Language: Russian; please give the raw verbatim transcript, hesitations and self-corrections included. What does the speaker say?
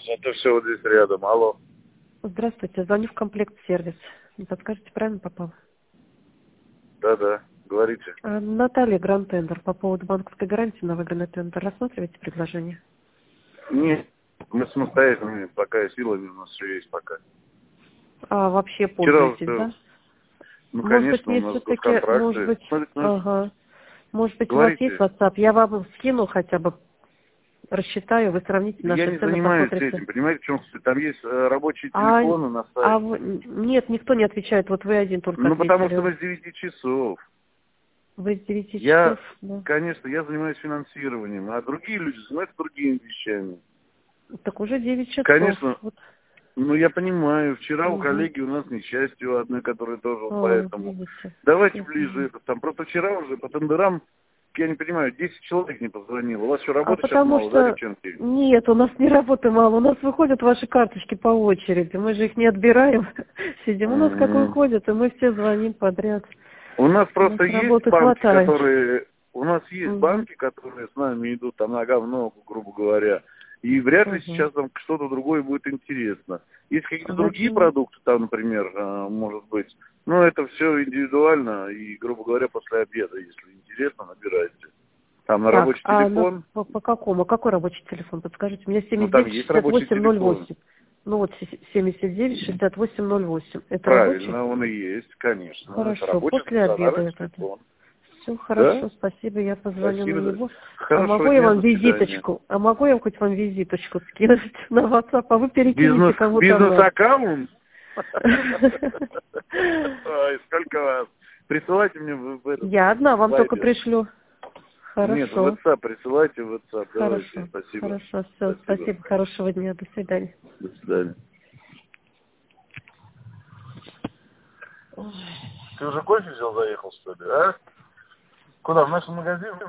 Это все вот здесь рядом. Алло. Здравствуйте, звоню в комплект-сервис. Не подскажете, правильно попал? Да-да, говорите. А, Наталья, Гранд Тендер. По поводу банковской гарантии на выигранный тендер. Рассматриваете предложение? Нет, мы самостоятельными, пока силами у нас все есть пока. А вообще Вчера пользуетесь, уже, да? ну, Может быть, конечно, у мне нас все-таки, может госконтракты. быть, Смотрите, ну, ага. Может быть, у вас есть говорите. WhatsApp? Я вам скину хотя бы, рассчитаю, вы сравните Я наши не цены, занимаюсь посмотрите. этим, понимаете, в чем суть? Там есть э, рабочие А, телефоны на а сайте. вы- нет, никто не отвечает. Вот вы один только Ну, потому что ответили. вы с девяти часов. Вы с девяти Я, часов, да. конечно, я занимаюсь финансированием, а другие люди занимаются другими вещами. Так уже девять часов. Конечно, Вот. ну, я понимаю, вчера у Угу. коллеги у нас несчастье у одной, которая тоже вот А, поэтому. видите. Давайте ближе Мгм. это. Там просто вчера уже по тендерам, я не понимаю, десять человек не позвонило. У вас что, А работы сейчас потому мало, да, что девчонки? нет, у нас не работы мало, у нас выходят ваши карточки по очереди, мы же их не отбираем, сидим, у нас как М. выходят, и мы все звоним подряд. У нас У нас просто есть работы банки, хватает. которые... У нас есть Угу. банки, которые с нами идут там нога в ногу, грубо говоря. И вряд ли Угу. сейчас там что-то другое будет интересно. Есть какие-то другие Значит, продукты, там, например, э, может быть. Но это все индивидуально и, грубо говоря, после обеда, если интересно, набирайте. Там на так, рабочий а на, телефон. по, по какому? Какой рабочий телефон? Подскажите, у меня Ну, там семьдесят девять есть шестьдесят рабочий восемь ноль телефон. восемь. Ну вот семьдесят девять шестьдесят восемь ноль восемь. Это рабочий? Правильно, он и есть, конечно. Это Хорошо, рабочий после обеда стационарный это. телефон. Все Да? хорошо, спасибо, я позвоню на Спасибо. него. А Хорошего могу я дня, вам до свидания. визиточку? А могу я хоть вам визиточку скинуть на WhatsApp, а вы перекинете Бизнес, кому-то нас? бизнес-аккаунт? Ой, сколько вас? Присылайте мне в, в этот Я одна вам только вайбер. пришлю. Нет, в Хорошо, WhatsApp присылайте, в WhatsApp. Давайте, хорошо, спасибо. хорошо, все, Спасибо. спасибо, хорошего дня, до свидания. До свидания. Ты уже кофе взял, заехал, что ли, а? Куда, в наш магазин?